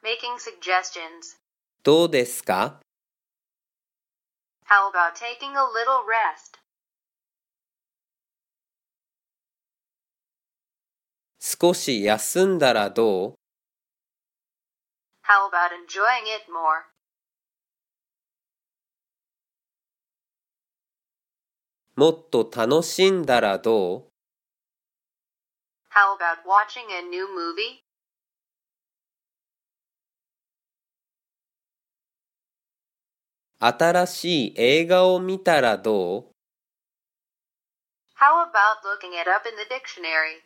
taking suggestions? どうですか？ How about taking a little rest? 少し休んだらどう？ How about enjoying it more? もっと楽しんだらどう？ How about watching a new movie? 新しい映画を見たらどう？ How about looking it up in the dictionary?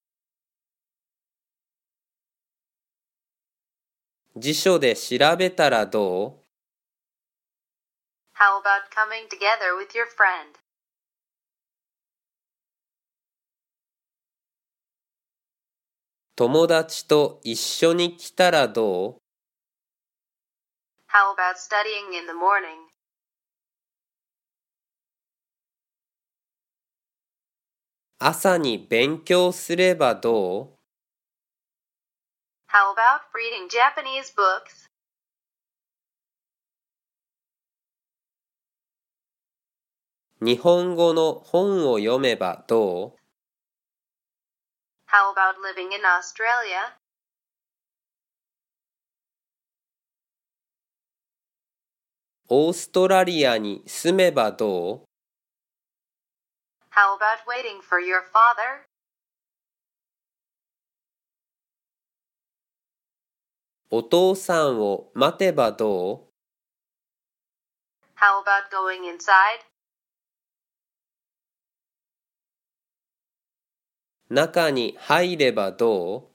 辞書で調べたらどう？ How about coming together with your friend? 友達と一緒に来たらどう？ How about studying in the morning? 朝に勉強すればどう？ How about reading Japanese books? 日本語の本を読めばどう？ How about living in Australia? オーストラリアに住めばどう？ How about waiting for your father? お父さんを待てばどう？ How about going inside? 中に入ればどう？